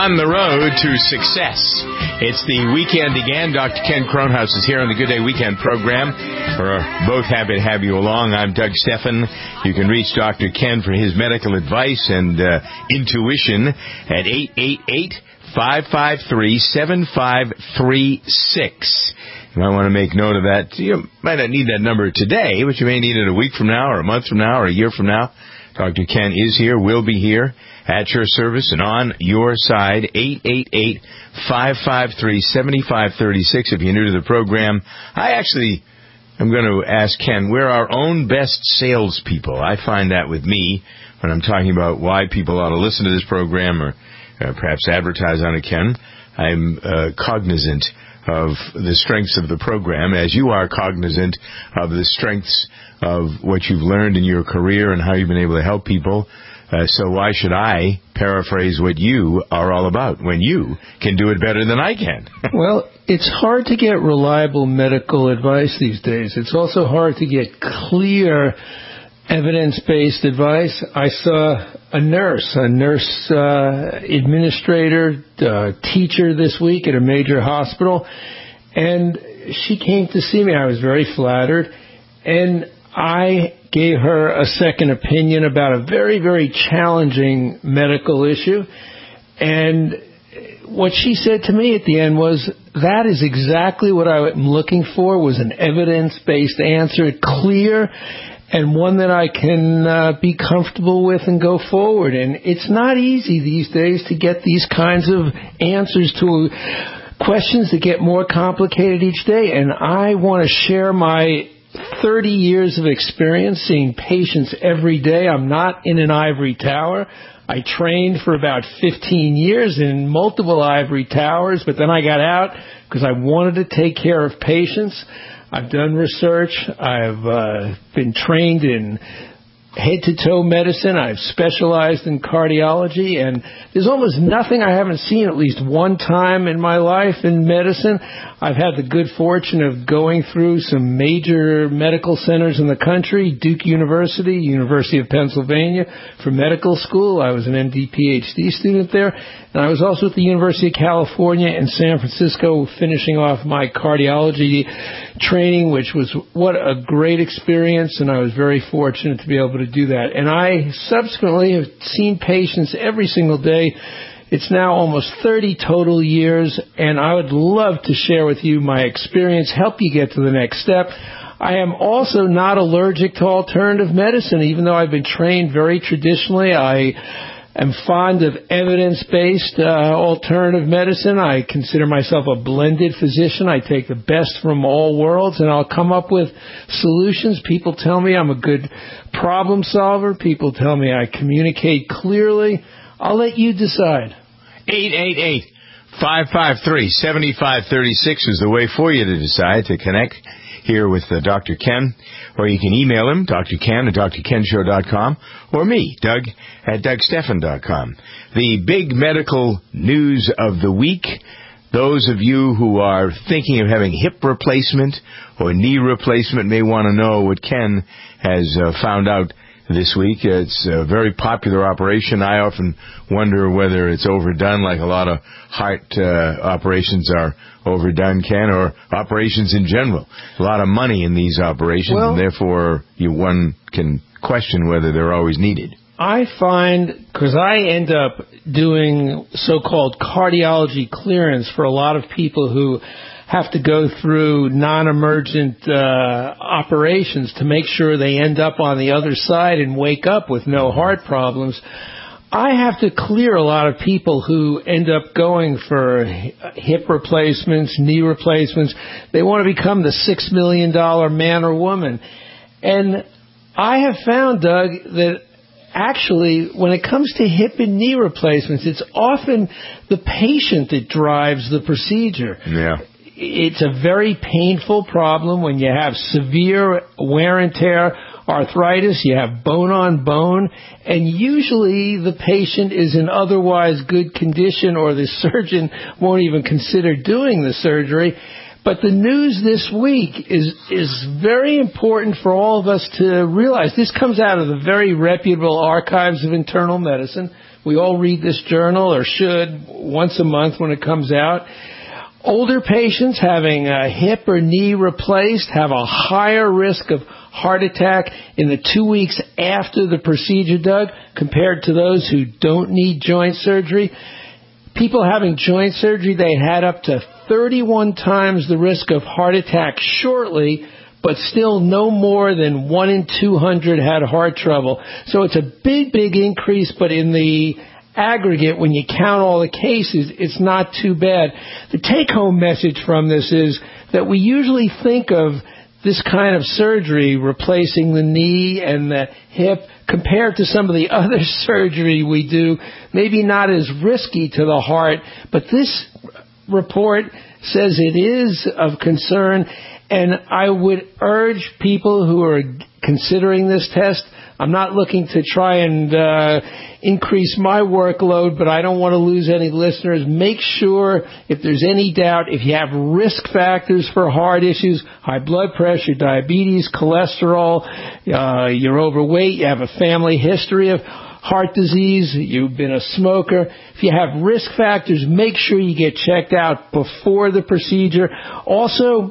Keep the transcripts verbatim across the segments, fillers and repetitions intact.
on the road to success. It's the weekend again. Doctor Ken Kronhaus is here on the Good Day Weekend program. We're both happy to have you along. I'm Doug Steffen. You can reach Doctor Ken for his medical advice and uh, intuition at eight eight eight, five five three, seven five three six. You might want to make note of that. You might not need that number today, but you may need it a week from now or a month from now or a year from now. Doctor Ken is here, will be here, at your service and on your side. eight eight eight, five five three, seven five three six if you're new to the program. I actually am going to ask Ken, we're our own best salespeople. I find that with me when I'm talking about why people ought to listen to this program or uh, perhaps advertise on it, Ken. I'm uh, cognizant of the strengths of the program, as you are cognizant of the strengths of what you've learned in your career and how you've been able to help people. Uh, so why should I paraphrase what you are all about when you can do it better than I can? Well, it's hard to get reliable medical advice these days. It's also hard to get clear evidence-based advice. I saw a nurse, a nurse uh, administrator, uh, teacher this week at a major hospital, and she came to see me. I was very flattered, and I gave her a second opinion about a very, very challenging medical issue. And what she said to me at the end was, that is exactly what I'm looking for, was an evidence-based answer, clear, and one that I can uh, be comfortable with and go forward. And it's not easy these days to get these kinds of answers to questions that get more complicated each day. And I want to share my thirty years of experience seeing patients every day. I'm not in an ivory tower. I trained for about fifteen years in multiple ivory towers, but then I got out because I wanted to take care of patients. I've done research. I've uh, been trained in head-to-toe medicine. I've specialized in cardiology, and there's almost nothing I haven't seen at least one time in my life in medicine. I've had the good fortune of going through some major medical centers in the country, Duke University, University of Pennsylvania, for medical school. I was an M D P H D student there, and I was also at the University of California in San Francisco finishing off my cardiology training, which was what a great experience, and I was very fortunate to be able to do that. And I subsequently have seen patients every single day. It's now almost thirty total years, and I would love to share with you my experience, help you get to the next step. I am also not allergic to alternative medicine, even though I've been trained very traditionally. I am fond of evidence-based uh, alternative medicine. I consider myself a blended physician. I take the best from all worlds, and I'll come up with solutions. People tell me I'm a good problem solver. People tell me I communicate clearly. I'll let you decide. eight eight eight, five five three, seven five three six is the way for you to decide to connect here with uh, Doctor Ken, or you can email him, D R Ken at D R Ken Show dot com, or me, Doug, at Doug Steffen dot com. The big medical news of the week, those of you who are thinking of having hip replacement or knee replacement may want to know what Ken has uh, found out this week. It's a very popular operation. I often wonder whether it's overdone, like a lot of heart uh, operations are overdone, Ken, or operations in general. A lot of money in these operations, well, and therefore you, one can question whether they're always needed. I find, because I end up doing so-called cardiology clearance for a lot of people who have to go through non-emergent uh, operations to make sure they end up on the other side and wake up with no heart problems. I have to clear a lot of people who end up going for hip replacements, knee replacements. They want to become the six million dollars man or woman. And I have found, Doug, that actually, when it comes to hip and knee replacements, it's often the patient that drives the procedure. Yeah. It's a very painful problem when you have severe wear and tear, arthritis, you have bone on bone, and usually the patient is in otherwise good condition, or the surgeon won't even consider doing the surgery. But the news this week is is very important for all of us to realize. This comes out of the very reputable Archives of Internal Medicine, We all read this journal, or should, once a month when it comes out. Older patients having a hip or knee replaced have a higher risk of heart attack in the two weeks after the procedure, Doug, compared to those who don't need joint surgery. People having joint surgery, they had up to thirty-one times the risk of heart attack shortly, but still no more than one in two hundred had heart trouble. So it's a big, big increase, but in the aggregate, when you count all the cases, it's not too bad. The take-home message from this is that we usually think of this kind of surgery, replacing the knee and the hip, compared to some of the other surgery we do, maybe not as risky to the heart, but this report says it is of concern, and I would urge people who are considering this test, I'm not looking to try and uh, increase my workload, but I don't want to lose any listeners. Make sure, if there's any doubt, if you have risk factors for heart issues, high blood pressure, diabetes, cholesterol, uh, you're overweight, you have a family history of heart disease, you've been a smoker. If you have risk factors, make sure you get checked out before the procedure. Also,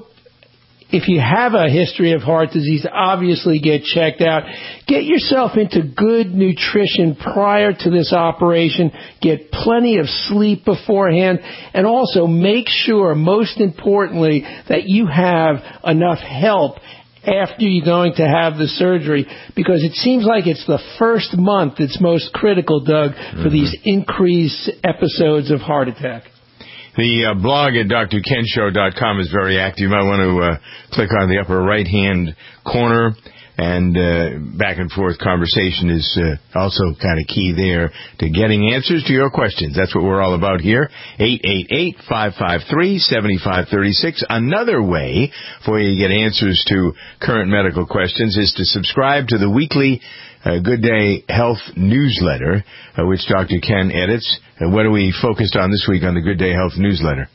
if you have a history of heart disease, obviously get checked out. Get yourself into good nutrition prior to this operation. Get plenty of sleep beforehand. And also make sure, most importantly, that you have enough help after you're going to have the surgery, because it seems like it's the first month that's most critical, Doug, mm-hmm. for these increased episodes of heart attack. The uh, blog at D R Ken Show dot com is very active. You might want to uh, click on the upper right-hand corner, and uh, back and forth conversation is uh, also kind of key there to getting answers to your questions. That's what we're all about here. eight eight eight, five five three, seven five three six. Another way for you to get answers to current medical questions is to subscribe to the weekly Uh, Good Day Health newsletter, uh, which Doctor Ken edits. Uh, what are we focused on this week on the Good Day Health newsletter?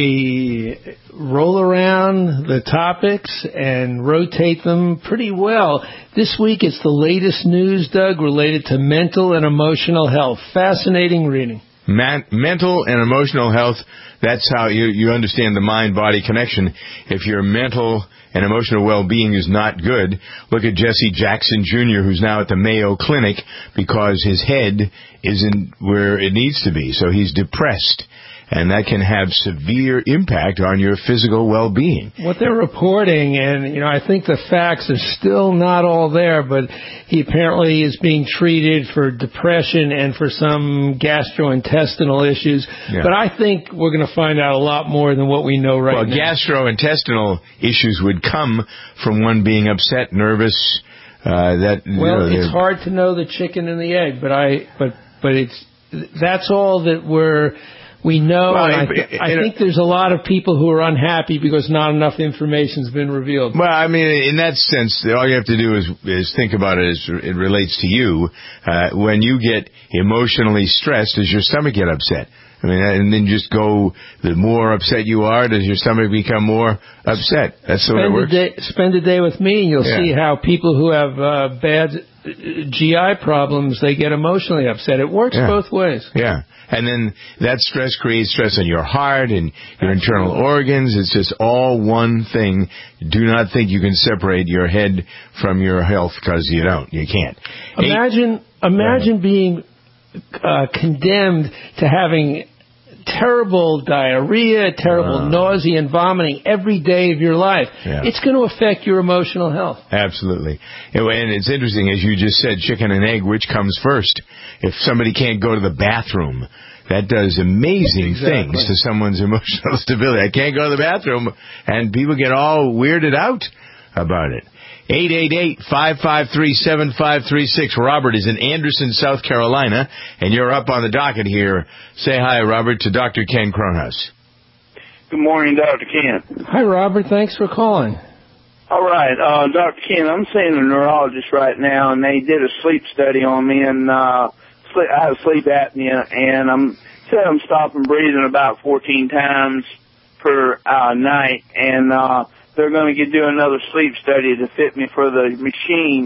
We roll around the topics and rotate them pretty well. This week it's the latest news, Doug, related to mental and emotional health. Fascinating reading. Man- mental and emotional health, that's how you, you understand the mind-body connection. If your mental and emotional well-being is not good, look at Jesse Jackson Junior, who's now at the Mayo Clinic because his head isn't where it needs to be. So he's depressed, and that can have severe impact on your physical well-being. What they're reporting, and, you know, I think the facts are still not all there, but he apparently is being treated for depression and for some gastrointestinal issues. Yeah. But I think we're going to find out a lot more than what we know right well, now. Well, gastrointestinal issues would come from one being upset, nervous. Uh, that well, you know, it's hard to know the chicken and the egg, but I, but but it's that's all that we're. We know, well, and I, th- I think there's a lot of people who are unhappy because not enough information's been revealed. Well, I mean, in that sense, all you have to do is, is think about it as it relates to you. Uh, when you get emotionally stressed, does your stomach get upset? I mean, and then just go, the more upset you are, does your stomach become more upset? That's the way it works. Spend a day, spend a day with me, and you'll yeah. see how people who have uh, bad G I problems, they get emotionally upset. It works yeah. both ways. Yeah. And then that stress creates stress on your heart and your Absolutely. internal organs. It's just all one thing. Do not think you can separate your head from your health, because you don't. You can't. Imagine, Eight, imagine uh, being uh, condemned to having terrible diarrhea, terrible uh, nausea and vomiting every day of your life. Yeah. It's going to affect your emotional health. Absolutely. And it's interesting, as you just said, chicken and egg, which comes first? If somebody can't go to the bathroom, that does amazing exactly. things to someone's emotional stability. I can't go to the bathroom, and people get all weirded out about it. eight eight eight, five five three, seven five three six. Robert is in Anderson, South Carolina, and you're up on the docket here. Say hi, Robert, to Doctor Ken Kronhaus. Good morning, Doctor Ken. Hi, Robert. Thanks for calling. All right, uh, Doctor Ken, I'm seeing a neurologist right now, and they did a sleep study on me, and uh, sleep, I have sleep apnea, and I'm said I'm stopping breathing about fourteen times per uh, night, and uh, they're going to get do another sleep study to fit me for the machine.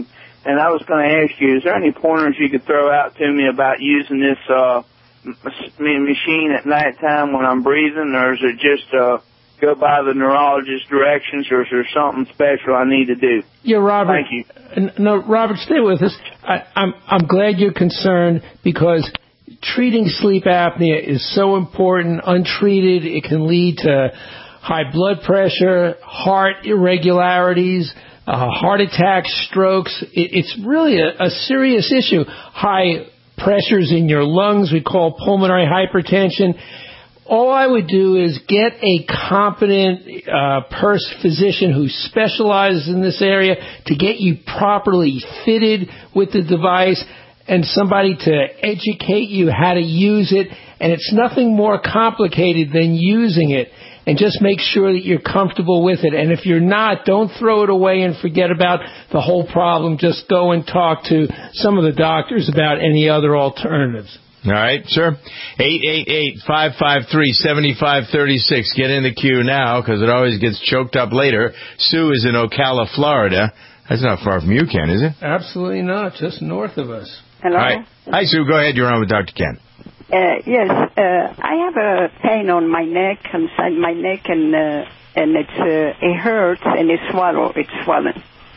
and I was going to ask you, is there any pointers you could throw out to me about using this uh, machine at nighttime when I'm breathing, or is it just uh, go by the neurologist's directions, or is there something special I need to do? Yeah, Robert. Thank you. No, Robert, stay with us. I, I'm I'm glad you're concerned, because treating sleep apnea is so important. Untreated, it can lead to high blood pressure, heart irregularities, uh, heart attacks, strokes. It, it's really a, a serious issue. High pressures in your lungs, we call pulmonary hypertension. All I would do is get a competent uh, pers- physician who specializes in this area to get you properly fitted with the device, and somebody to educate you how to use it. And it's nothing more complicated than using it. And just make sure that you're comfortable with it. And if you're not, don't throw it away and forget about the whole problem. Just go and talk to some of the doctors about any other alternatives. All right, sure. eight eight eight, five five three, seven five three six. Get in the queue now, because it always gets choked up later. Sue is in Ocala, Florida. That's not far from you, Ken, is it? Absolutely not. Just north of us. Hello? Hi, Hi Sue. Go ahead. You're on with Doctor Ken. Uh, yes, uh, I have a pain on my neck, inside my neck, and uh, and it's uh, it hurts and it swallow, it's swollen.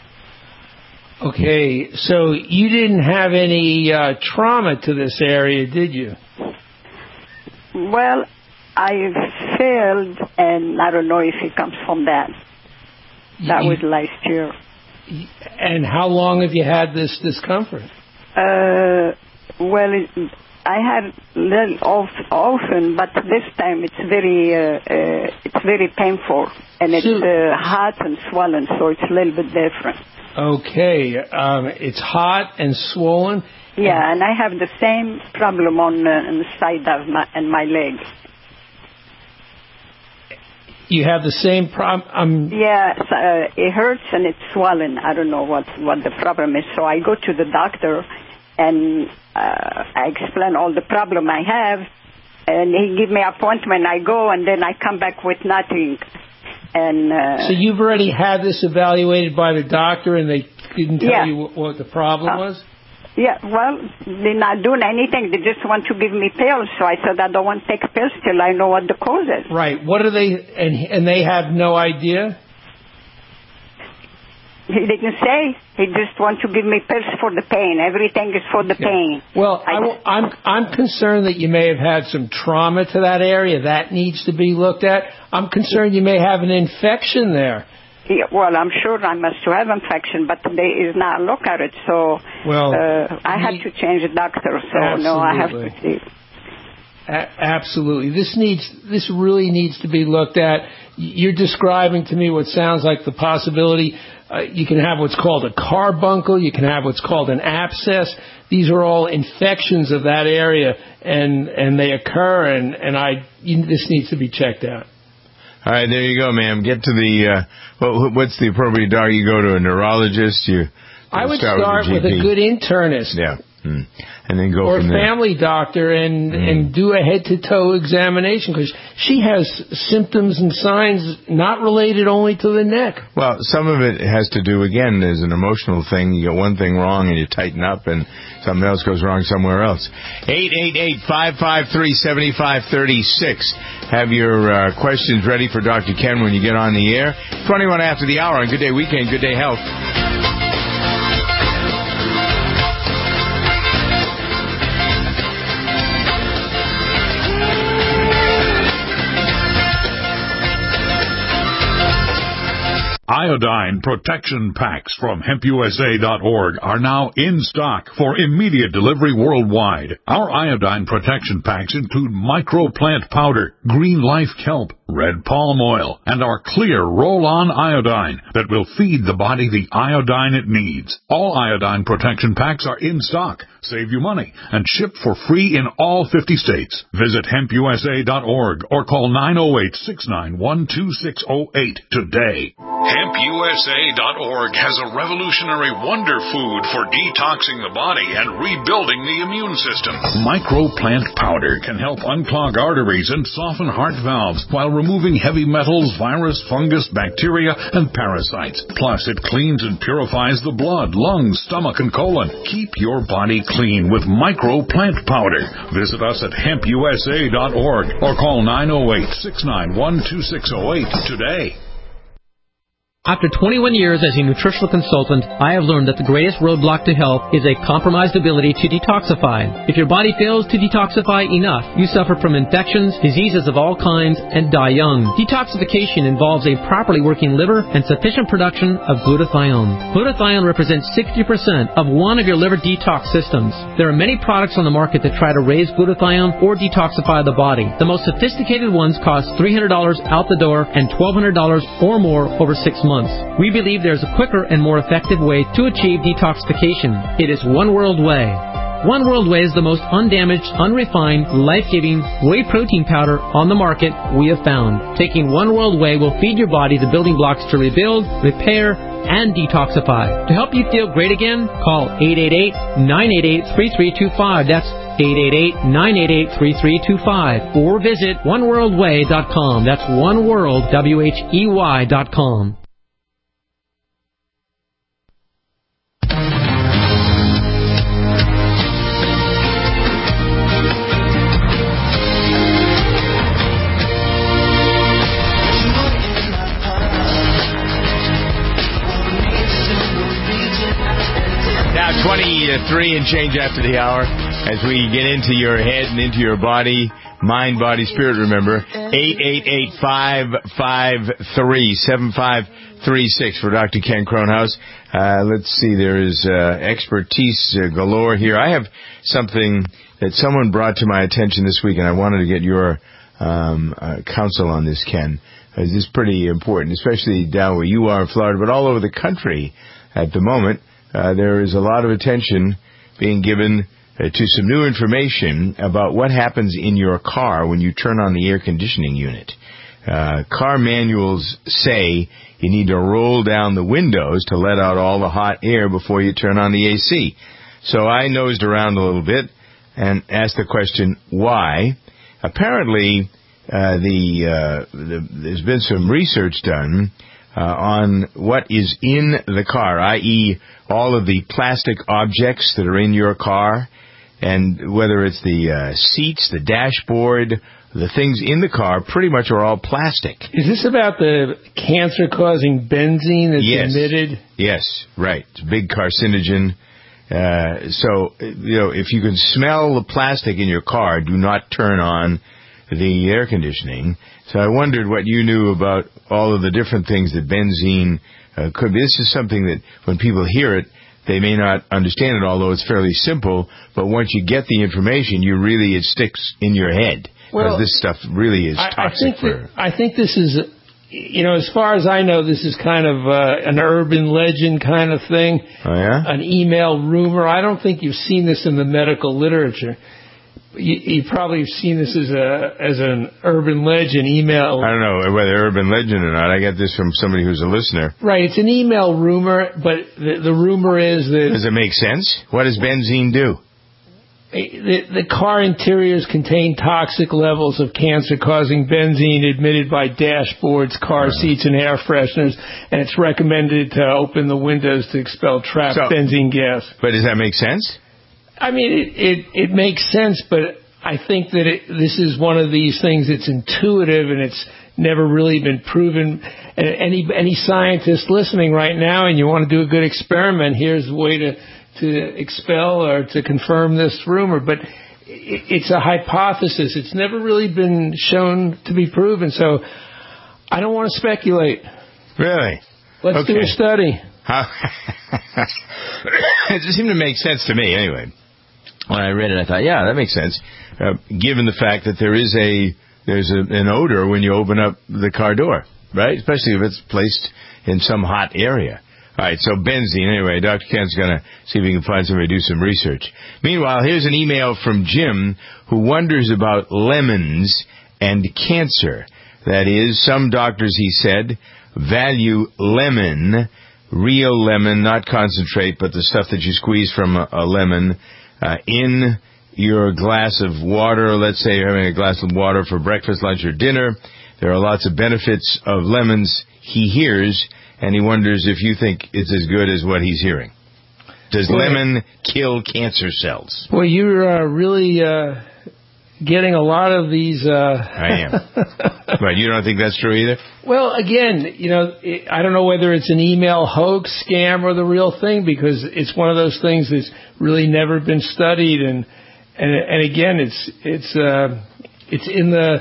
Okay, so you didn't have any uh, trauma to this area, did you? Well, I failed, and I don't know if it comes from that. That you, was last year. And how long have you had this discomfort? Uh, well, it, I had little off, often, but this time it's very, uh, uh, it's very painful, and it's uh, hot and swollen, so it's a little bit different. Okay, um, it's hot and swollen. Yeah, and I have the same problem on, uh, on the side of my and my leg. You have the same problem? Um, yeah, uh, it hurts and it's swollen. I don't know what what the problem is. So I go to the doctor, and uh, I explain all the problem I have, and he give me an appointment. I go, and then I come back with nothing. And uh, so you've already had this evaluated by the doctor, and they didn't tell yeah. you what, what the problem uh, was? Yeah, well, they're not doing anything. They just want to give me pills. So I said I don't want to take pills till I know what the cause is. Right. What are they? And and they have no idea. He didn't say. He just wants to give me pills for the pain. Everything is for the okay. pain. Well, I, I'm I'm concerned that you may have had some trauma to that area. That needs to be looked at. I'm concerned you may have an infection there. Yeah, well, I'm sure I must have infection, but they is not look at it. So well, uh, I had to change the doctor. So absolutely. no, I have to see. A- absolutely. This needs, this really needs to be looked at. You're describing to me what sounds like the possibility. Uh, you can have what's called a carbuncle. You can have what's called an abscess. These are all infections of that area, and, and they occur, and, and I, you, this needs to be checked out. All right, there you go, ma'am. Get to the, uh, what, what's the appropriate doctor? You go to a neurologist? You I would start, start with, with a good internist. Yeah. Mm. And then go or from a there. family doctor and, mm. and do a head-to-toe examination, because she has symptoms and signs not related only to the neck. Well, some of it has to do, again, as an emotional thing. You get one thing wrong and you tighten up, and something else goes wrong somewhere else. eight eight eight, five five three, seven five three six. Have your uh, questions ready for Doctor Ken when you get on the air. twenty-one after the hour on Good Day Weekend, Good Day Health. Iodine protection packs from hemp U S A dot org are now in stock for immediate delivery worldwide. Our iodine protection packs include microplant powder, green life kelp, red palm oil, and our clear roll-on iodine that will feed the body the iodine it needs. All iodine protection packs are in stock, save you money, and shipped for free in all fifty states. Visit hemp U S A dot org or call nine oh eight, six nine one, two six oh eight today. hemp U S A dot org has a revolutionary wonder food for detoxing the body and rebuilding the immune system. Microplant powder can help unclog arteries and soften heart valves while removing heavy metals, virus, fungus, bacteria, and parasites. Plus, it cleans and purifies the blood, lungs, stomach, and colon. Keep your body clean with Micro Plant Powder. Visit us at hemp u s a dot org or call nine oh eight, six nine one, two six oh eight today. After twenty-one years as a nutritional consultant, I have learned that the greatest roadblock to health is a compromised ability to detoxify. If your body fails to detoxify enough, you suffer from infections, diseases of all kinds, and die young. Detoxification involves a properly working liver and sufficient production of glutathione. Glutathione represents sixty percent of one of your liver detox systems. There are many products on the market that try to raise glutathione or detoxify the body. The most sophisticated ones cost three hundred dollars out the door and twelve hundred dollars or more over six months. We believe there's a quicker and more effective way to achieve detoxification. It is One World Whey. One World Whey is the most undamaged, unrefined, life-giving whey protein powder on the market we have found. Taking One World Whey will feed your body the building blocks to rebuild, repair, and detoxify. To help you feel great again, call eight eight eight, nine eight eight, three three two five. That's eight eight eight, nine eight eight, three three two five. Or visit one world whey dot com. That's oneworld, W H E Y dot com. twenty-three and change after the hour as we get into your head and into your body, mind, body, spirit. Remember, eight eight eight, five five three, seven five three six for Doctor Ken Kronhaus. Uh, let's see, there is uh, expertise uh, galore here. I have something that someone brought to my attention this week, and I wanted to get your um, uh, counsel on this, Ken. Uh, this is pretty important, especially down where you are in Florida, but all over the country at the moment. Uh, there is a lot of attention being given uh, to some new information about what happens in your car when you turn on the air conditioning unit. Uh, car manuals say you need to roll down the windows to let out all the hot air before you turn on the A C. So I nosed around a little bit and asked the question, why? Apparently, uh, the, uh, the there's been some research done Uh, on what is in the car, that is all of the plastic objects that are in your car, and whether it's the uh, seats, the dashboard, the things in the car pretty much are all plastic. Is this about the cancer-causing benzene that's yes. emitted? Yes, right. It's a big carcinogen. Uh, so, you know, if you can smell the plastic in your car, do not turn on the air conditioning. So I wondered what you knew about all of the different things that benzene uh, could be. This is something that when people hear it, they may not understand it, although it's fairly simple. But once you get the information, you really, it sticks in your head. Well, this stuff really is toxic. I, I think for, that, I think this is, you know, as far as I know, this is kind of uh, an urban legend kind of thing. Oh, yeah? An email rumor. I don't think you've seen this in the medical literature. You, you probably have seen this as a as an urban legend email. I don't know whether urban legend or not. I got this from somebody who's a listener. Right, it's an email rumor, but the, the rumor is that... Does it make sense? What does benzene do? The, the car interiors contain toxic levels of cancer-causing benzene emitted by dashboards, car uh-huh. seats, and air fresheners, and it's recommended to open the windows to expel trapped so, benzene gas. But does that make sense? I mean, it, it, it makes sense, but I think that it, this is one of these things that's intuitive and it's never really been proven. And any any scientist listening right now and you want to do a good experiment, here's a way to, to expel or to confirm this rumor. But it, it's a hypothesis. It's never really been shown to be proven. So I don't want to speculate. Really? Let's okay. do a study. How it just seemed to make sense to me anyway. When I read it, I thought, yeah, that makes sense, uh, given the fact that there is a there's a, an odor when you open up the car door, right? Especially if it's placed in some hot area. All right, so benzene. Anyway, Doctor Ken's going to see if he can find somebody to do some research. Meanwhile, here's an email from Jim who wonders about lemons and cancer. That is, some doctors, he said, value lemon, real lemon, not concentrate, but the stuff that you squeeze from a, a lemon, uh, in your glass of water. Let's say you're having a glass of water for breakfast, lunch, or dinner. there are lots of benefits of lemons he hears, and he wonders if you think it's as good as what he's hearing. Does Boy, lemon kill cancer cells? Well, you're uh, really uh, getting a lot of these... Uh... I am. But you don't think that's true either? Well, again, you know, I don't know whether it's an email hoax, scam, or the real thing, because it's one of those things that's really never been studied. And and, and again, it's it's uh, it's in the...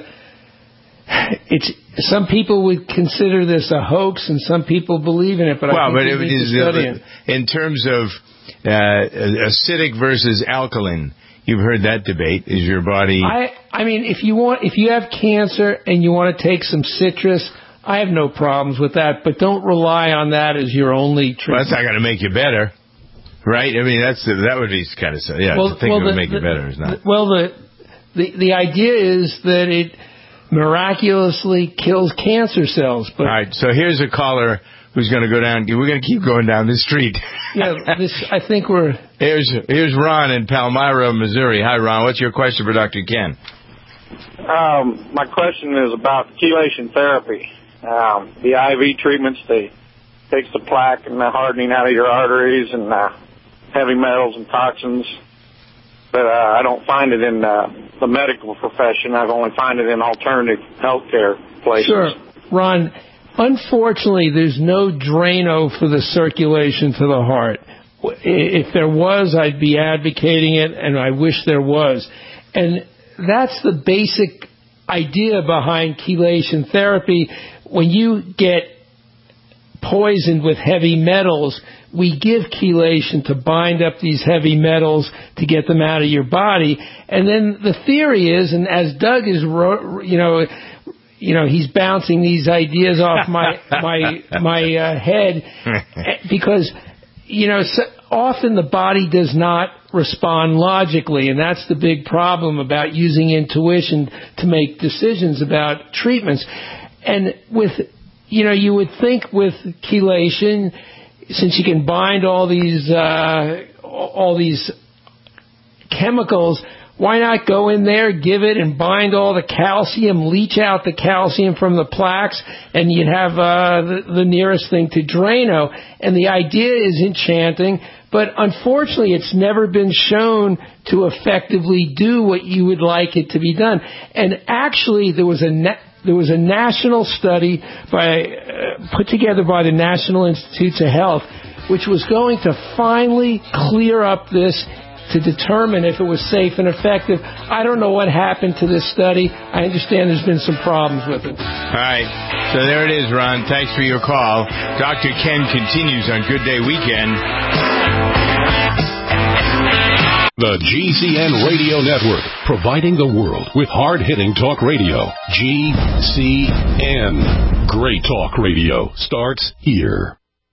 It's some people would consider this a hoax, and some people believe in it. But well, I think but it is uh, in terms of uh, acidic versus alkaline, you've heard that debate. Is your body? I I mean, if you want, if you have cancer and you want to take some citrus, I have no problems with that. But don't rely on that as your only treatment. Well, that's not going to make you better, right? I mean, that's that would be kind of yeah. Well, to think well, it would the, make the, you better is not. Well, the the the idea is that it miraculously kills cancer cells. But all right, so here's a caller who's going to go down. We're going to keep going down the street. Yeah, this, I think we're... Here's here's Ron in Palmyra, Missouri. Hi, Ron. What's your question for Doctor Ken? Um, my question is about chelation therapy. Um, the I V treatments, they takes the plaque and the hardening out of your arteries and uh, heavy metals and toxins. But uh, I don't find it in uh, the medical profession. I've only found it in alternative healthcare places. Sure. Ron, unfortunately, there's no Drano for the circulation to the heart. If there was, I'd be advocating it, and I wish there was. And that's the basic idea behind chelation therapy. When you get poisoned with heavy metals, we give chelation to bind up these heavy metals to get them out of your body. And then the theory is, and as Doug is, you know, you know, he's bouncing these ideas off my my my uh, head because, you know, so often the body does not respond logically, and that's the big problem about using intuition to make decisions about treatments. And with, you know, you would think with chelation, since you can bind all these uh, all these chemicals, why not go in there, give it, and bind all the calcium, leach out the calcium from the plaques, and you'd have uh, the, the nearest thing to Drano. And the idea is enchanting, but unfortunately it's never been shown to effectively do what you would like it to be done. And actually there was a na- there was a national study by uh, put together by the National Institutes of Health, which was going to finally clear up this to determine if it was safe and effective. I don't know what happened to this study. I understand there's been some problems with it. All right. So there it is, Ron. Thanks for your call. Doctor Ken continues on Good Day Weekend. The G C N Radio Network, providing the world with hard-hitting talk radio. G C N. Great talk radio starts here.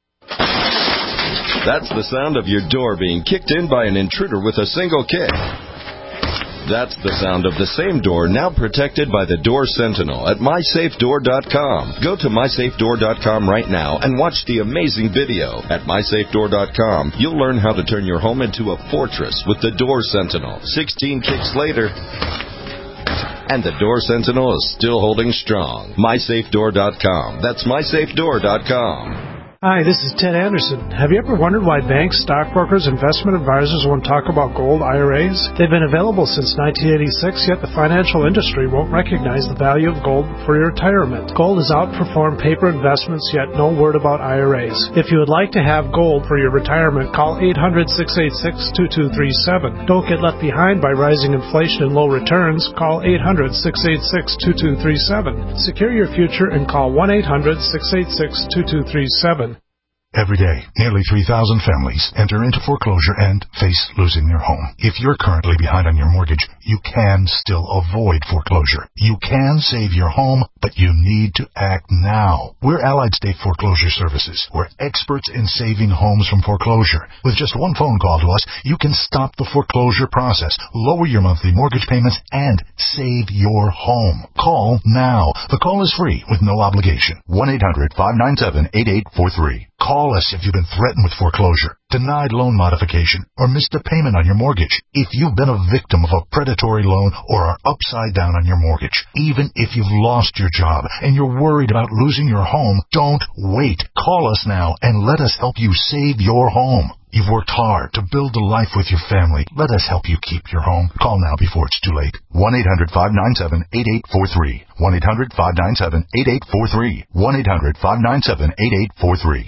That's the sound of your door being kicked in by an intruder with a single kick. That's the sound of the same door now protected by the Door Sentinel at my safe door dot com. Go to my safe door dot com right now and watch the amazing video. At my safe door dot com, you'll learn how to turn your home into a fortress with the Door Sentinel. sixteen kicks later, and the Door Sentinel is still holding strong. my safe door dot com. That's my safe door dot com. Hi, this is Ted Anderson. Have you ever wondered why banks, stockbrokers, investment advisors won't talk about gold I R As? They've been available since nineteen eighty-six, yet the financial industry won't recognize the value of gold for your retirement. Gold has outperformed paper investments, yet no word about I R As. If you would like to have gold for your retirement, call eight hundred, six eight six, two two three seven. Don't get left behind by rising inflation and low returns. Call eight hundred, six eight six, two two three seven. Secure your future and call one eight hundred, six eight six, two two three seven. Every day, nearly three thousand families enter into foreclosure and face losing their home. If you're currently behind on your mortgage, you can still avoid foreclosure. You can save your home, but you need to act now. We're Allied State Foreclosure Services. We're experts in saving homes from foreclosure. With just one phone call to us, you can stop the foreclosure process, lower your monthly mortgage payments, and save your home. Call now. The call is free with no obligation. one eight hundred, five nine seven, eight eight four three. Call us if you've been threatened with foreclosure, denied loan modification, or missed a payment on your mortgage. If you've been a victim of a predatory loan or are upside down on your mortgage, even if you've lost your job and you're worried about losing your home, don't wait. Call us now and let us help you save your home. You've worked hard to build a life with your family. Let us help you keep your home. Call now before it's too late. one eight hundred five nine seven eight eight four three. one eight hundred five nine seven eight eight four three. one eight hundred five nine seven eight eight four three.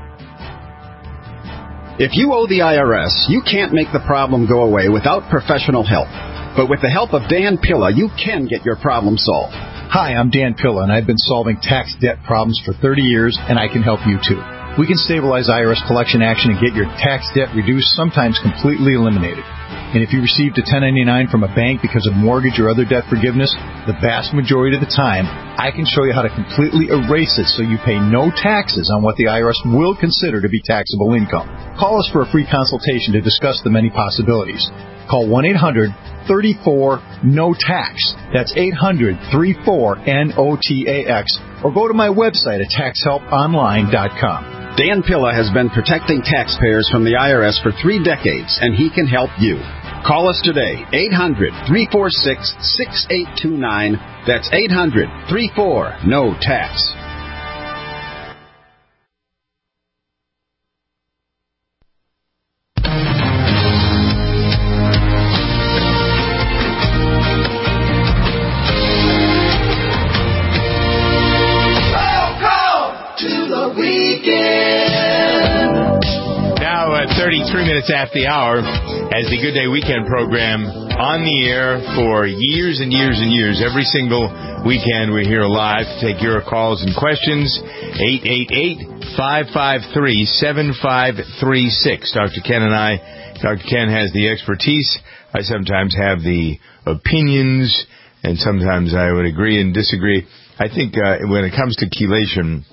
If you owe the I R S, you can't make the problem go away without professional help. But with the help of Dan Pilla, you can get your problem solved. Hi, I'm Dan Pilla, and I've been solving tax debt problems for thirty years, and I can help you too. We can stabilize I R S collection action and get your tax debt reduced, sometimes completely eliminated. And if you received a ten ninety-nine from a bank because of mortgage or other debt forgiveness, the vast majority of the time, I can show you how to completely erase it so you pay no taxes on what the I R S will consider to be taxable income. Call us for a free consultation to discuss the many possibilities. Call one eight hundred three four N O T A X. That's eight hundred three four N O T A X. Or go to my website at tax help online dot com. Dan Pilla has been protecting taxpayers from the I R S for three decades, and he can help you. Call us today, eight hundred three four six six eight two nine. That's eight hundred three four N O T A X. thirty-three minutes after the hour as the Good Day Weekend program on the air for years and years and years. Every single weekend we're here live to take your calls and questions. eight eight eight, five five three, seven five three six. Doctor Ken and I, Doctor Ken has the expertise. I sometimes have the opinions, and sometimes I would agree and disagree. I think uh, when it comes to chelation,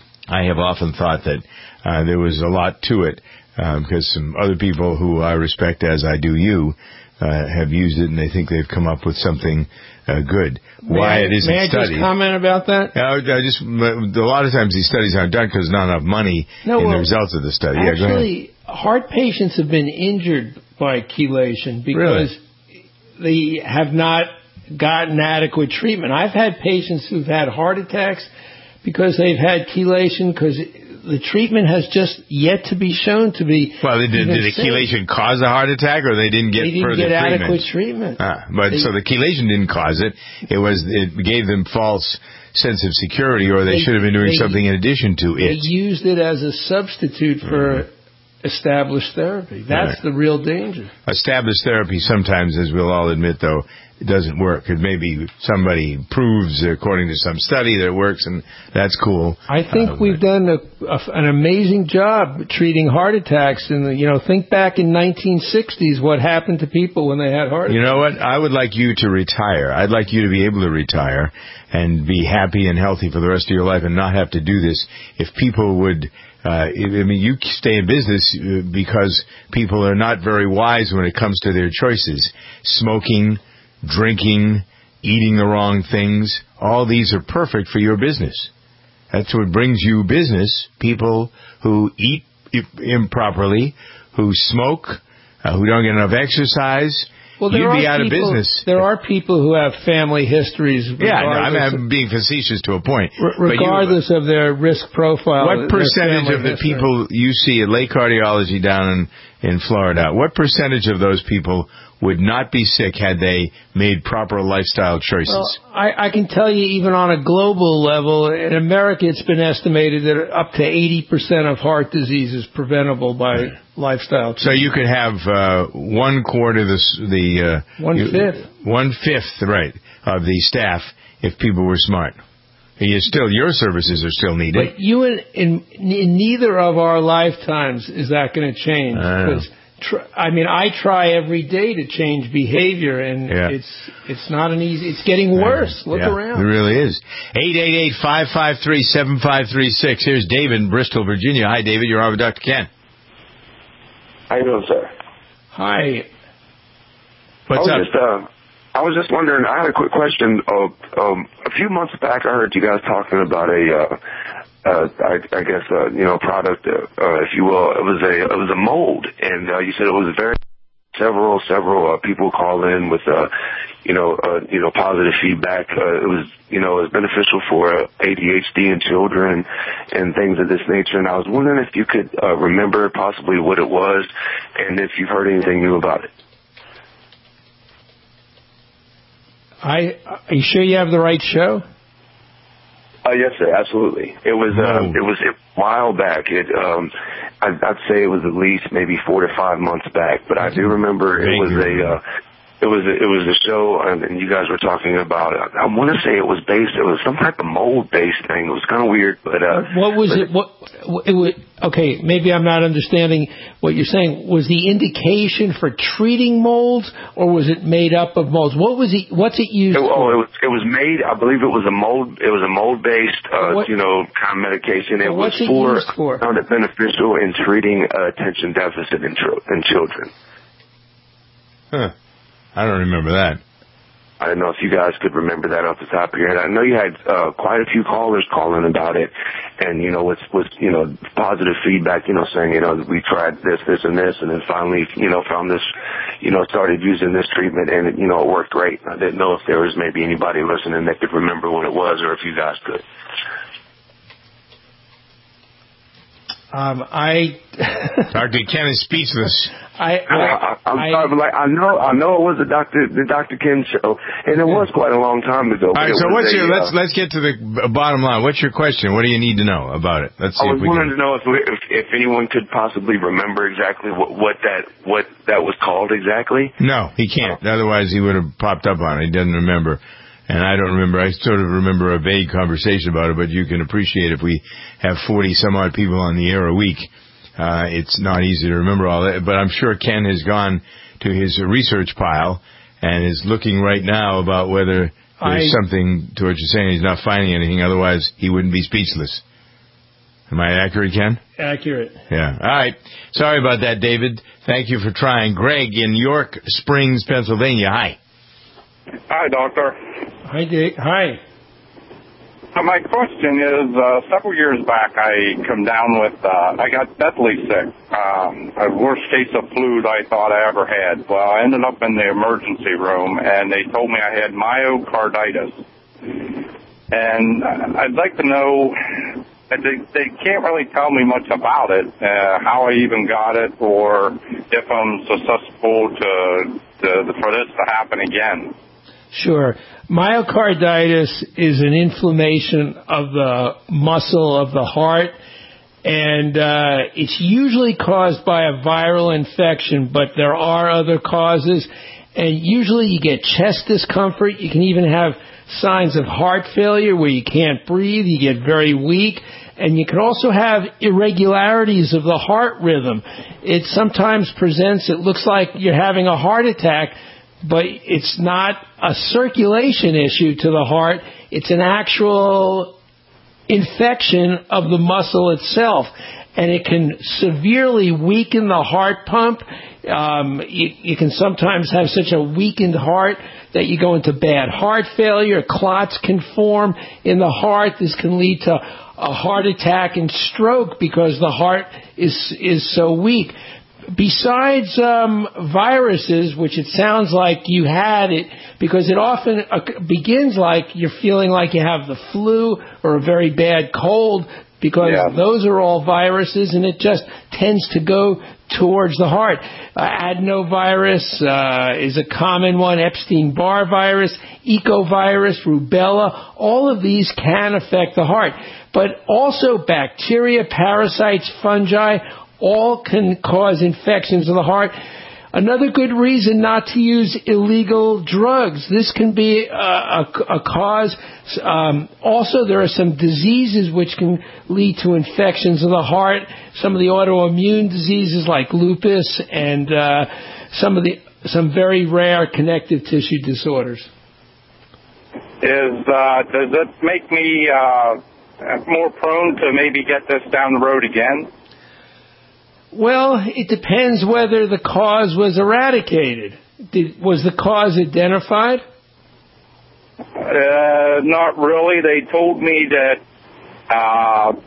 I have often thought that uh, there was a lot to it. Um, because some other people who I respect, as I do you, uh, have used it, and they think they've come up with something uh, good. May Why I, it isn't may I studied. Just comment about that? Uh, I just a lot of times these studies aren't done because there's not enough money no, in well, the results of the study. Actually, yeah, go ahead. heart patients have been injured by chelation because really? they have not gotten adequate treatment. I've had patients who've had heart attacks because they've had chelation because the treatment has just yet to be shown to be. Well, did, did the safe. chelation cause a heart attack, or they didn't get they didn't further get treatment? adequate treatment. Ah, but they, so the chelation didn't cause it. It was it gave them false sense of security, or they, they should have been doing they, something in addition to it. They used it as a substitute for mm-hmm. established therapy. That's right. The real danger. Established therapy sometimes, as we'll all admit, though, it doesn't work. Because maybe somebody proves, according to some study, that it works, and that's cool. I think uh, we've done a, a, an amazing job treating heart attacks. And you know, think back in nineteen sixties, what happened to people when they had heart attacks. You know what? I would like you to retire. I'd like you to be able to retire and be happy and healthy for the rest of your life and not have to do this. If people would... Uh, I mean, you stay in business because people are not very wise when it comes to their choices. Smoking, drinking, eating the wrong things, all these are perfect for your business. That's what brings you business. People who eat improperly, who smoke, uh, who don't get enough exercise. Well, there You'd be are out people, of business. There are people who have family histories. Yeah, no, I'm, I'm being facetious to a point. R- regardless you, of their risk profile. What percentage of the history. people you see at Lake Cardiology down in, in Florida, what percentage of those people would not be sick had they made proper lifestyle choices? Well, I, I can tell you, even on a global level, in America, it's been estimated that up to eighty percent of heart disease is preventable by lifestyle choices. So you could have uh, one quarter the the uh, one you, fifth, one fifth, right, of the staff if people were smart. You still, your services are still needed. But you in, in, in neither of our lifetimes is that going to change. Because I mean, I try every day to change behavior, and yeah. it's it's not an easy. It's getting worse. Look yeah, around. It really is. eight eight eight, five five three, seven five three six. Here's David in Bristol, Virginia. Hi, David. You're on with Doctor Ken. How you doing, sir? Hi. What's I was up? Just, uh, I was just wondering. I had a quick question. Uh, um, a few months back, I heard you guys talking about a uh, uh, I, I guess, uh, you know, product, uh, uh, if you will. It was a, it was a mold, and uh, you said it was very several, several uh, people called in with, uh, you know, uh, you know, positive feedback. Uh, it was, you know, it was beneficial for uh, A D H D in children and things of this nature. And I was wondering if you could uh, remember possibly what it was, and if you've heard anything new about it. I, are you sure you have the right show? Uh, yes, sir, absolutely. It was, uh, it was a while back. It, um, I'd, I'd say it was at least maybe four to five months back, but I do remember it was a, uh, it was a, it was a show, and, and you guys were talking about, I, I want to say it was based, it was some type of mold-based thing. It was kind of weird, but, uh. What was it, what, it was, okay, maybe I'm not understanding what you're saying. Was the indication for treating molds, or was it made up of molds? What was it, what's it used it, for? Oh, it was, it was made, I believe it was a mold, it was a mold-based, uh, what, you know, kind of medication. It well, was it for, used for? found it beneficial in treating uh, attention deficit in, tr- in children. Huh. I don't remember that. I don't know if you guys could remember that off the top of your head. I know you had uh, quite a few callers calling about it, and, you know, with, with, you know, positive feedback, you know, saying, you know, we tried this, this, and this, and then finally, you know, found this, you know, started using this treatment, and, it, you know, it worked great. I didn't know if there was maybe anybody listening that could remember what it was, or if you guys could. Um, I Doctor Ken is speechless. I, I, I I'm I, sorry, but like I know I know it was the Doctor the Doctor Ken show, and it was quite a long time ago. All right, so what's a, your? Uh, let's let's get to the bottom line. What's your question? What do you need to know about it? Let's see I if was we wanting can. to know if, if if anyone could possibly remember exactly what what that what that was called exactly. No, he can't. Otherwise, he would have popped up on it. He doesn't remember. And I don't remember. I sort of remember a vague conversation about it, but you can appreciate if we have forty some odd people on the air a week. Uh, it's not easy to remember all that, but I'm sure Ken has gone to his research pile and is looking right now about whether there's I, something to what you're saying. He's not finding anything, otherwise he wouldn't be speechless. Am I accurate, Ken? Accurate. Yeah. All right. Sorry about that, David. Thank you for trying. Greg in York Springs, Pennsylvania. Hi. Hi, Doctor. Hi, Dave. Hi. Uh, my question is, uh, several years back, I come down with, uh, I got deathly sick, um, a worst case of flu I thought I ever had. Well, I ended up in the emergency room, and they told me I had myocarditis. And I'd like to know, they, they can't really tell me much about it, uh, how I even got it, or if I'm susceptible to, to for this to happen again. Sure. Myocarditis is an inflammation of the muscle of the heart, and uh, it's usually caused by a viral infection, but there are other causes, and usually you get chest discomfort. You can even have signs of heart failure where you can't breathe, you get very weak, and you can also have irregularities of the heart rhythm. It sometimes presents, it looks like you're having a heart attack, but it's not a circulation issue to the heart. It's an actual infection of the muscle itself, and it can severely weaken the heart pump. Um, you, you can sometimes have such a weakened heart that you go into bad heart failure. Clots can form in the heart. This can lead to a heart attack and stroke because the heart is is so weak. Besides um, viruses, which it sounds like you had it, because it often uh, begins like you're feeling like you have the flu or a very bad cold, because yeah. those are all viruses, and it just tends to go towards the heart. Uh, adenovirus uh, is a common one, Epstein-Barr virus, ecovirus, rubella. All of these can affect the heart. But also bacteria, parasites, fungi, all can cause infections of the heart. Another good reason not to use illegal drugs. This can be a, a, a cause. Um, also, there are some diseases which can lead to infections of the heart. Some of the autoimmune diseases like lupus and uh, some of the some very rare connective tissue disorders. Is uh, does it make me uh, more prone to maybe get this down the road again? Well, it depends whether the cause was eradicated. Did, was the cause identified? Uh, not really. They told me that uh,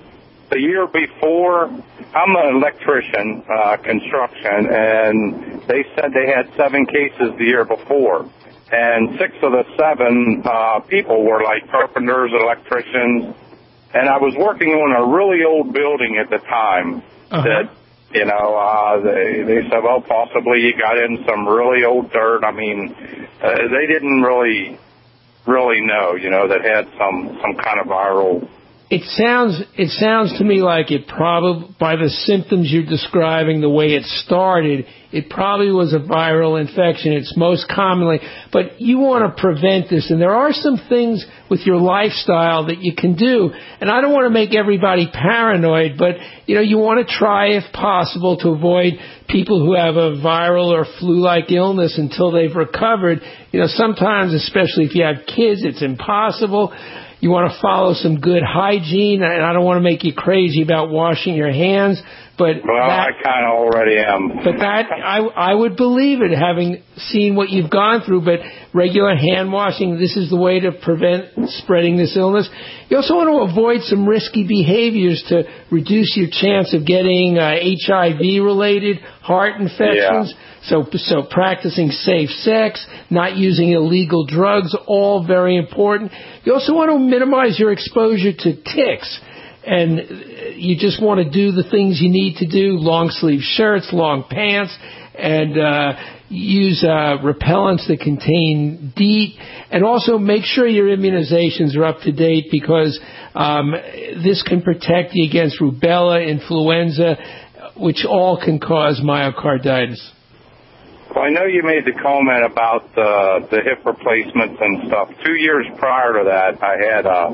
the year before, I'm an electrician, uh, construction, and they said they had seven cases the year before. And six of the seven uh, people were like carpenters, electricians. And I was working on a really old building at the time uh-huh. that, you know, uh, they, they said, well, possibly you got in some really old dirt. I mean, uh, they didn't really, really know, you know, that had some, some kind of viral. It sounds it sounds to me like it probably, by the symptoms you're describing, the way it started, it probably was a viral infection. It's most commonly, but you want to prevent this, and there are some things with your lifestyle that you can do. And I don't want to make everybody paranoid, but you know, you want to try, if possible, to avoid people who have a viral or flu-like illness until they've recovered. You know, sometimes, especially if you have kids, it's impossible. You want to follow some good hygiene, and I don't want to make you crazy about washing your hands, but well, that, I kind of already am. But that I I would believe it, having seen what you've gone through. But regular hand washing, this is the way to prevent spreading this illness. You also want to avoid some risky behaviors to reduce your chance of getting uh, H I V-related heart infections. Yeah. So, so practicing safe sex, not using illegal drugs, all very important. You also want to minimize your exposure to ticks. And you just want to do the things you need to do, long sleeve shirts, long pants, and uh, use uh, repellents that contain DEET. And also make sure your immunizations are up to date, because um, this can protect you against rubella, influenza, which all can cause myocarditis. Well, I know you made the comment about uh, the hip replacements and stuff. Two years prior to that, I had uh,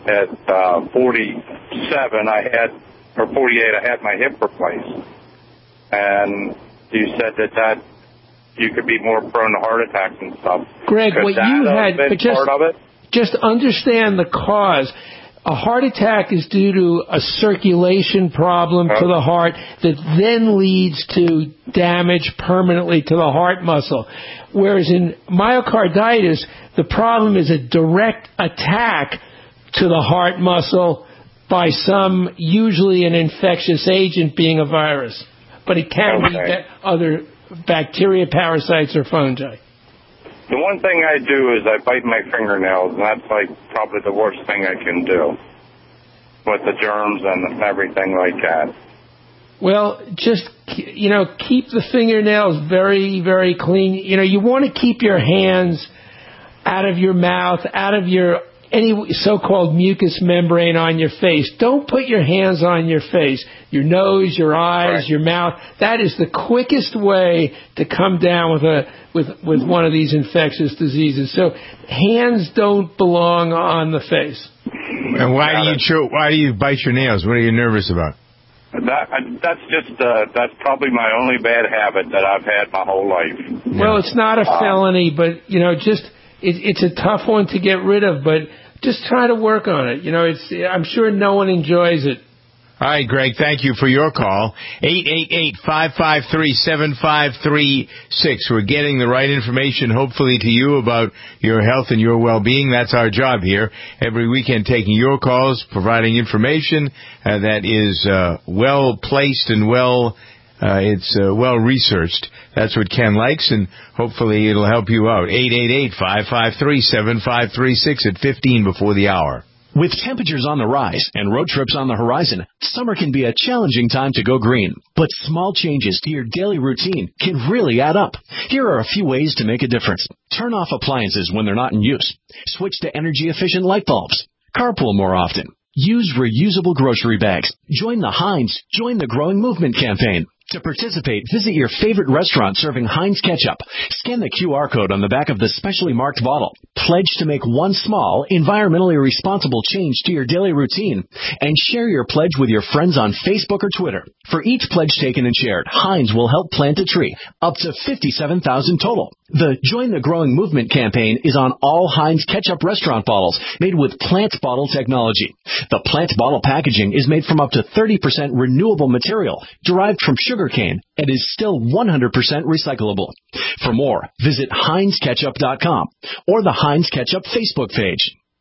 at uh, forty-seven, I had, or forty-eight, I had my hip replaced. And you said that that you could be more prone to heart attacks and stuff. Greg, could what that you have had, been but just, part of it? Just understand the cause. A heart attack is due to a circulation problem to the heart that then leads to damage permanently to the heart muscle. Whereas in myocarditis, the problem is a direct attack to the heart muscle by some, usually an infectious agent, being a virus. But it can okay. be other bacteria, parasites, or fungi. The one thing I do is I bite my fingernails, and that's like probably the worst thing I can do with the germs and everything like that. Well, just, you know, keep the fingernails very, very clean. You know, you want to keep your hands out of your mouth, out of your any so-called mucous membrane on your face. Don't put your hands on your face, your nose, your eyes, right. your mouth. That is the quickest way to come down with a with with one of these infectious diseases. So hands don't belong on the face. And why do you chew, why do you bite your nails? What are you nervous about? That, that's just uh, that's probably my only bad habit that I've had my whole life. Well, it's not a felony, but you know, just it, it's a tough one to get rid of. But just try to work on it. You know, it's I'm sure no one enjoys it. All right, Greg, thank you for your call. eight eight eight, five five three, seven five three six. We're getting the right information, hopefully, to you about your health and your well-being. That's our job here. Every weekend, taking your calls, providing information uh, that is uh, well-placed and well Uh, it's uh, well-researched. That's what Ken likes, and hopefully it'll help you out. eight eight eight, five five three, seven five three six at fifteen before the hour. With temperatures on the rise and road trips on the horizon, summer can be a challenging time to go green. But small changes to your daily routine can really add up. Here are a few ways to make a difference. Turn off appliances when they're not in use. Switch to energy-efficient light bulbs. Carpool more often. Use reusable grocery bags. Join the Heinz Join the Growing Movement campaign. To participate, visit your favorite restaurant serving Heinz ketchup. Scan the Q R code on the back of the specially marked bottle. Pledge to make one small, environmentally responsible change to your daily routine. And share your pledge with your friends on Facebook or Twitter. For each pledge taken and shared, Heinz will help plant a tree. Up to fifty-seven thousand total. The Join the Growing Movement campaign is on all Heinz ketchup restaurant bottles made with plant bottle technology. The plant bottle packaging is made from up to thirty percent renewable material derived from sugar cane and is still one hundred percent recyclable. For more, visit Heinz Ketchup dot com or the Heinz Ketchup Facebook page.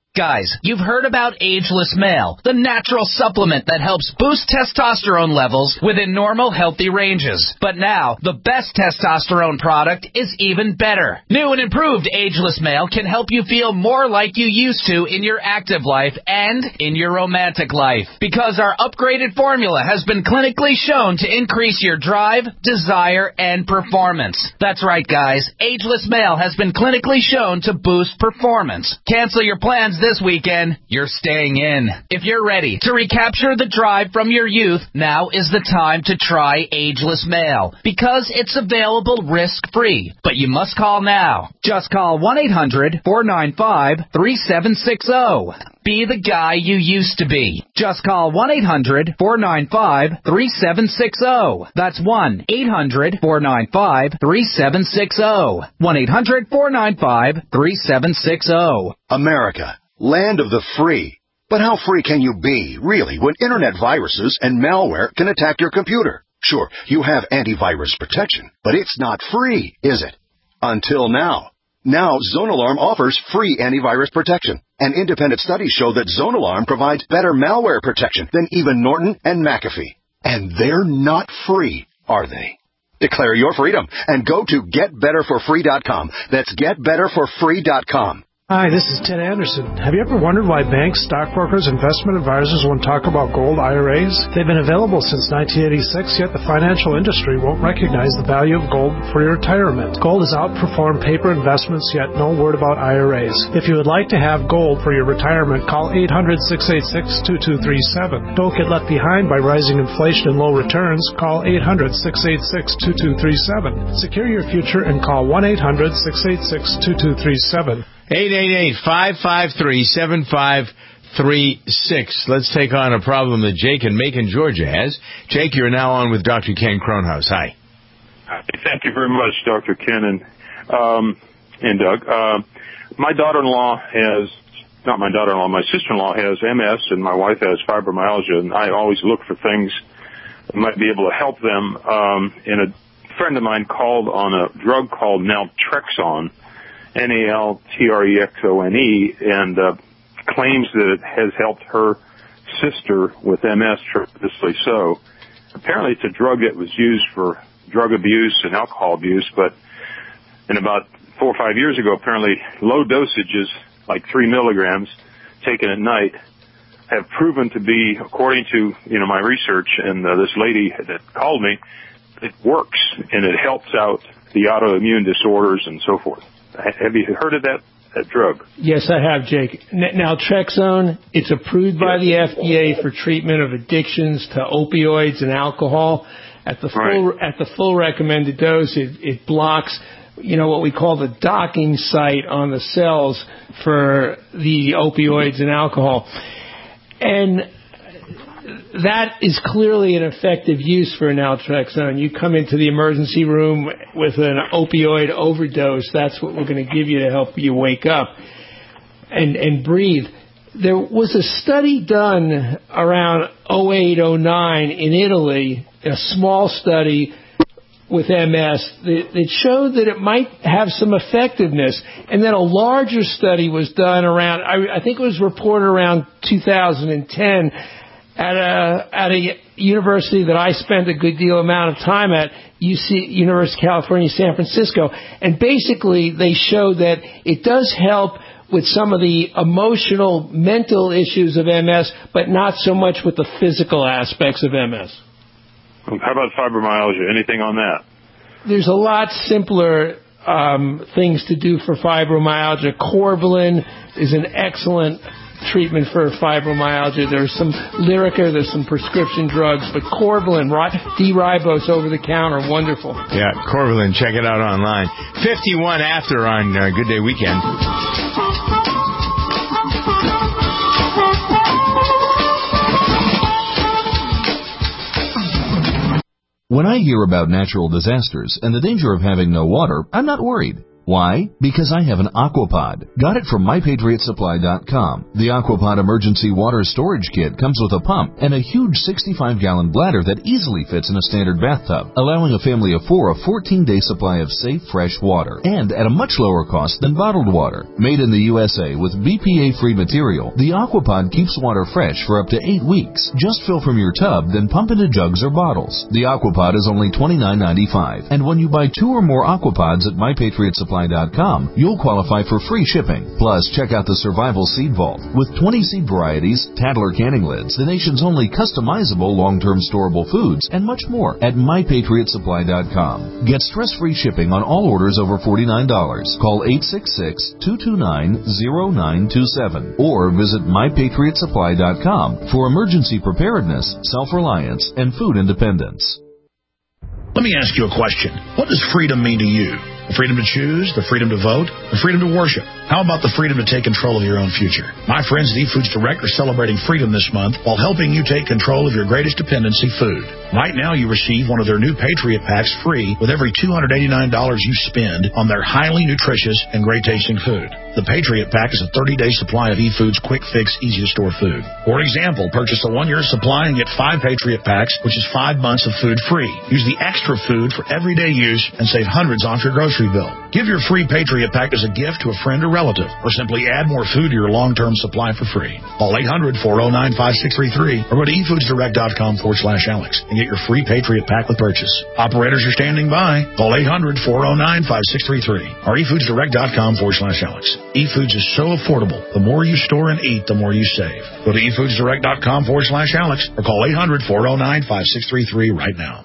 Guys, you've heard about Ageless Male, the natural supplement that helps boost testosterone levels within normal, healthy ranges. But now, the best testosterone product is even better. New and improved Ageless Male can help you feel more like you used to in your active life and in your romantic life. Because our upgraded formula has been clinically shown to increase your drive, desire, and performance. That's right, guys. Ageless Male has been clinically shown to boost performance. Cancel your plans this weekend, you're staying in. If you're ready to recapture the drive from your youth, now is the time to try Ageless Male, because it's available risk-free. But you must call now. Just call one eight hundred, four nine five, three seven six zero. Be the guy you used to be. Just call one eight hundred, four nine five, three seven six zero. That's one eight hundred, four nine five, three seven six zero. one eight hundred, four nine five, three seven six zero. America, land of the free. But how free can you be, really, when internet viruses and malware can attack your computer? Sure, you have antivirus protection, but it's not free, is it? Until now. Now, ZoneAlarm offers free antivirus protection. And independent studies show that ZoneAlarm provides better malware protection than even Norton and McAfee. And they're not free, are they? Declare your freedom and go to get better for free dot com. That's get better for free dot com. Hi, this is Ted Anderson. Have you ever wondered why banks, stockbrokers, investment advisors won't talk about gold I R As? They've been available since nineteen eighty-six, yet the financial industry won't recognize the value of gold for your retirement. Gold has outperformed paper investments, yet no word about I R As. If you would like to have gold for your retirement, call eight hundred, six eight six, two two three seven. Don't get left behind by rising inflation and low returns. Call eight hundred, six eight six, two two three seven. Secure your future and call one eight hundred, six eight six, two two three seven. eight eight eight, five five three, seven five three six. Let's take on a problem that Jake in Macon, Georgia has. Jake, you're now on with Doctor Ken Kronhaus. Hi. Thank you very much, Doctor Ken and, um, and Doug. Uh, my daughter-in-law has, not my daughter-in-law, my sister-in-law has M S, and my wife has fibromyalgia, and I always look for things that might be able to help them. Um, and a friend of mine called on a drug called naltrexone, N A L T R E X O N E, and uh, claims that it has helped her sister with M S tremendously so. Apparently it's a drug that was used for drug abuse and alcohol abuse, but in about four or five years ago, apparently low dosages, like three milligrams, taken at night, have proven to be, according to you know my research and uh, this lady that called me, it works and it helps out the autoimmune disorders and so forth. Have you heard of that, that drug? Yes, I have, Jake. Naltrexone, it's approved by the F D A for treatment of addictions to opioids and alcohol. At the full right. at the full recommended dose, it, it blocks, you know, what we call the docking site on the cells for the opioids and alcohol. And that is clearly an effective use for naltrexone. You come into the emergency room with an opioid overdose, that's what we're going to give you to help you wake up and, and breathe. There was a study done around oh eight, oh nine in Italy, a small study with M S that, that showed that it might have some effectiveness. And then a larger study was done around, I, I think it was reported around two thousand ten, At a at a university that I spent a good deal amount of time at, U C University of California, San Francisco, and basically they showed that it does help with some of the emotional, mental issues of M S, but not so much with the physical aspects of M S. How about fibromyalgia? Anything on that? There's a lot simpler um, things to do for fibromyalgia. Corvalin is an excellent treatment for fibromyalgia. There's some Lyrica, there's some prescription drugs, but Corvalin, D-ribose over the counter, wonderful. Yeah, Corvalin, check it out online. fifty-one after on uh, Good Day Weekend. When I hear about natural disasters and the danger of having no water, I'm not worried. Why? Because I have an Aquapod. Got it from my patriot supply dot com. The Aquapod emergency water storage kit comes with a pump and a huge sixty-five gallon bladder that easily fits in a standard bathtub, allowing a family of four a fourteen day supply of safe, fresh water, and at a much lower cost than bottled water. Made in the U S A with B P A-free material, the Aquapod keeps water fresh for up to eight weeks. Just fill from your tub, then pump into jugs or bottles. The Aquapod is only twenty-nine ninety-five, and when you buy two or more Aquapods at my patriot supply dot com, you'll qualify for free shipping. Plus, check out the Survival Seed Vault with twenty seed varieties, Tadler canning lids, the nation's only customizable long-term storable foods, and much more at my patriot supply dot com. Get stress-free shipping on all orders over forty-nine dollars. Call eight six six, two two nine, zero nine two seven or visit my patriot supply dot com for emergency preparedness, self-reliance, and food independence. Let me ask you a question. What does freedom mean to you? The freedom to choose, the freedom to vote, the freedom to worship. How about the freedom to take control of your own future? My friends at eFoods Direct are celebrating freedom this month while helping you take control of your greatest dependency, food. Right now you receive one of their new Patriot Packs free with every two hundred eighty-nine dollars you spend on their highly nutritious and great-tasting food. The Patriot Pack is a thirty day supply of eFoods quick fix, easy-to-store food. For example, purchase a one-year supply and get five Patriot Packs, which is five months of food free. Use the extra food for everyday use and save hundreds off your grocery bill. Give your free Patriot Pack as a gift to a friend or relative, or simply add more food to your long-term supply for free. Call eight hundred, four oh nine, five six three three or go to efoodsdirect.com forward slash Alex and get your free Patriot Pack with purchase. Operators are standing by. Call eight hundred, four oh nine, five six three three or efoodsdirect.com forward slash Alex. eFoods is so affordable. The more you store and eat, the more you save. Go to efoodsdirect.com forward slash Alex or call eight hundred, four oh nine, five six three three right now.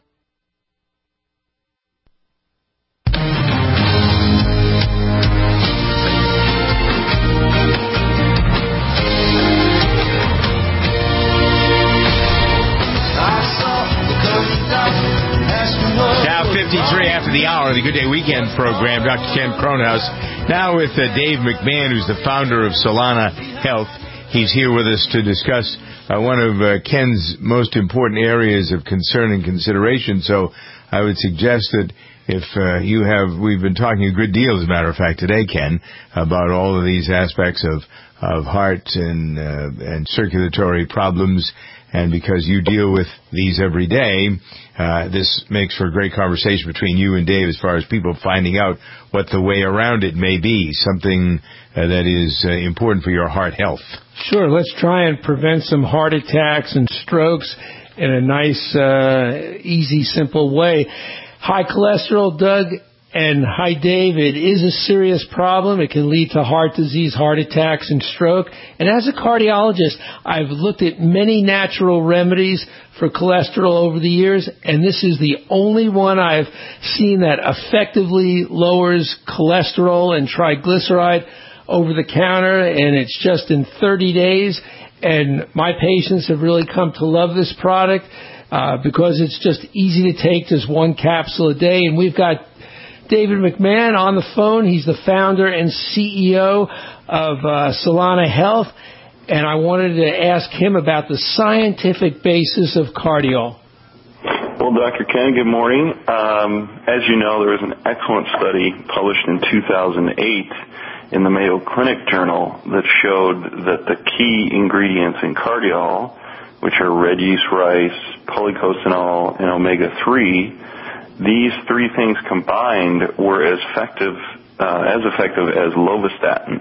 fifty-three after the hour, the Good Day Weekend program. Doctor Ken Kronhaus. Now with uh, Dave McMahon, who's the founder of Solana Health. He's here with us to discuss uh, one of uh, Ken's most important areas of concern and consideration. So I would suggest that if uh, you have, we've been talking a good deal, as a matter of fact, today, Ken, about all of these aspects of, of heart and, uh, and circulatory problems. And because you deal with these every day, uh, this makes for a great conversation between you and Dave as far as people finding out what the way around it may be, something uh, that is uh, important for your heart health. Sure. Let's try and prevent some heart attacks and strokes in a nice, uh, easy, simple way. High cholesterol, Doug, and hi, Dave. It is a serious problem. It can lead to heart disease, heart attacks, and stroke. And as a cardiologist, I've looked at many natural remedies for cholesterol over the years, and this is the only one I've seen that effectively lowers cholesterol and triglyceride over the counter, and it's just in thirty days. And my patients have really come to love this product uh, because it's just easy to take, just one capsule a day. And we've got David McMahon on the phone. He's the founder and C E O of uh, Solana Health, and I wanted to ask him about the scientific basis of cardiol. Well, Doctor Ken, good morning. Um, as you know, there was an excellent study published in two thousand eight in the Mayo Clinic Journal that showed that the key ingredients in cardiol, which are red yeast rice, polycosanol, and omega three, these three things combined were as effective, uh, as effective as lovastatin.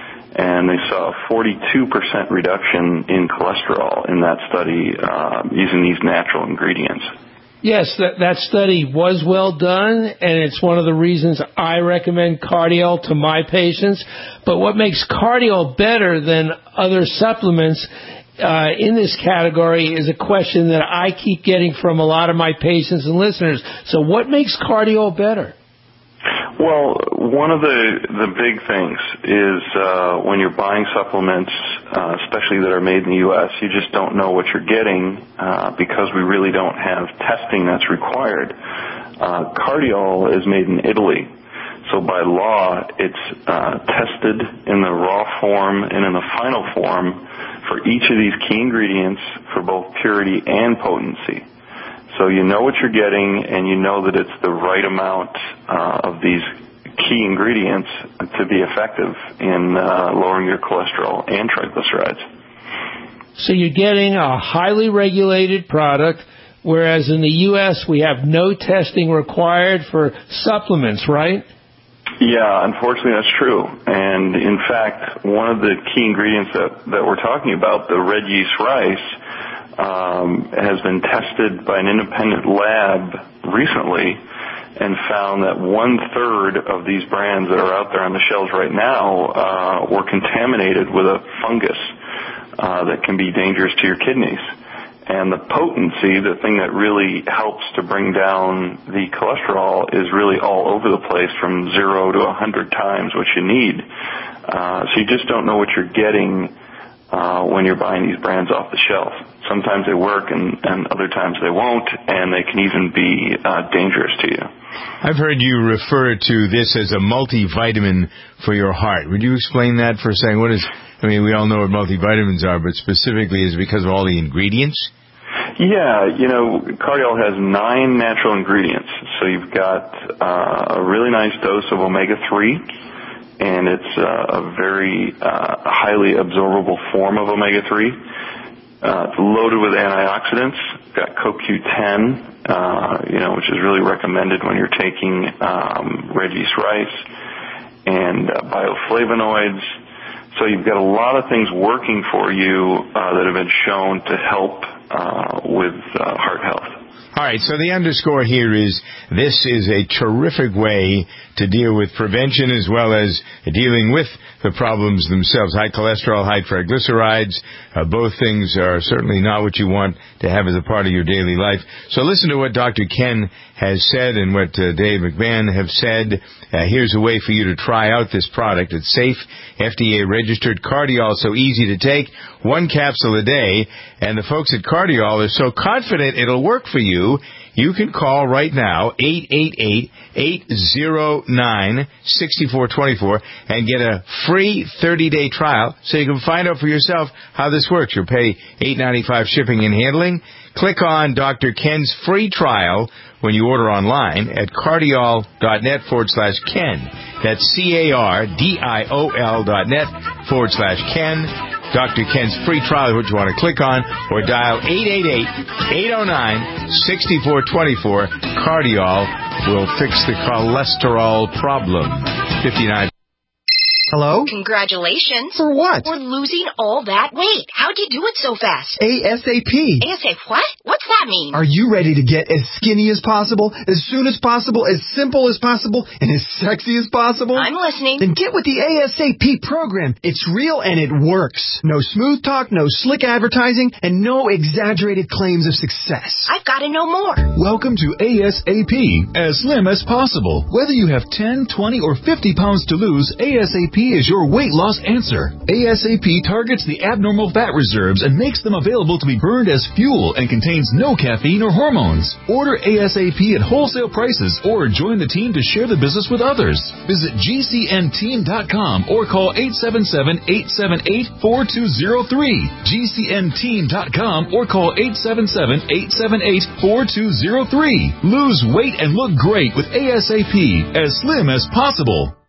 And they saw a forty-two percent reduction in cholesterol in that study uh, using these natural ingredients. Yes, that, that study was well done, and it's one of the reasons I recommend cardiol to my patients. But what makes cardiol better than other supplements Uh, in this category is a question that I keep getting from a lot of my patients and listeners. So what makes cardiol better? Well, one of the, the big things is uh, when you're buying supplements, uh, especially that are made in the U S, you just don't know what you're getting uh, because we really don't have testing that's required. Uh, cardiol is made in Italy. So by law, it's uh, tested in the raw form and in the final form for each of these key ingredients for both purity and potency. So you know what you're getting, and you know that it's the right amount uh, of these key ingredients to be effective in uh, lowering your cholesterol and triglycerides. So you're getting a highly regulated product, whereas in the U S we have no testing required for supplements, right? Yeah, unfortunately that's true. And in fact, one of the key ingredients that, that we're talking about, the red yeast rice, um, has been tested by an independent lab recently and found that one-third of these brands that are out there on the shelves right now uh, were contaminated with a fungus uh, that can be dangerous to your kidneys. And the potency, the thing that really helps to bring down the cholesterol, is really all over the place from zero to a hundred times what you need. Uh, so you just don't know what you're getting uh, when you're buying these brands off the shelf. Sometimes they work and, and other times they won't, and they can even be uh, dangerous to you. I've heard you refer to this as a multivitamin for your heart. Would you explain that for a second? What is, I mean, we all know what multivitamins are, but specifically is it because of all the ingredients? Yeah, you know, Cardiol has nine natural ingredients. So you've got uh, a really nice dose of omega three, and it's uh, a very uh, highly absorbable form of omega three. Uh, it's loaded with antioxidants. You've got C O Q ten, uh, you know, which is really recommended when you're taking um, red yeast rice, and uh, bioflavonoids. So you've got a lot of things working for you uh, that have been shown to help uh, with uh, heart health. All right, so the underscore here is this is a terrific way to deal with prevention as well as dealing with the problems themselves. High cholesterol, high triglycerides, uh, both things are certainly not what you want to have as a part of your daily life. So listen to what Doctor Ken has said and what uh, Dave McMahon have said. Uh, here's a way for you to try out this product. It's safe, F D A registered. Cardiol, so easy to take, one capsule a day. And the folks at Cardiol are so confident it'll work for you, you can call right now, eight eight eight, eight zero nine, six four two four, and get a free thirty-day trial so you can find out for yourself how this works. You'll pay eight ninety-five shipping and handling. Click on Doctor Ken's free trial when you order online at cardiol.net forward slash Ken. That's C-A-R-D-I-O-L dot net forward slash Ken. Doctor Ken's free trial is what you want to click on, or dial eight eight eight, eight oh nine, six four two four. Cardiol will fix the cholesterol problem. fifty-nine. Hello? Congratulations. For what? For losing all that weight. How'd you do it so fast? ASAP. ASAP what? What's that mean? Are you ready to get as skinny as possible, as soon as possible, as simple as possible, and as sexy as possible? I'm listening. Then get with the ASAP program. It's real and it works. No smooth talk, no slick advertising, and no exaggerated claims of success. I've got to know more. Welcome to ASAP, as slim as possible. Whether you have ten, twenty, or fifty pounds to lose, ASAP is your weight loss answer. ASAP targets the abnormal fat reserves and makes them available to be burned as fuel and contains no caffeine or hormones. Order ASAP at wholesale prices or join the team to share the business with others. Visit G C N team dot com or call eight seven seven, eight seven eight, four two zero three. G C N team dot com or call eight seven seven, eight seven eight, four two zero three. Lose weight and look great with ASAP, as slim as possible.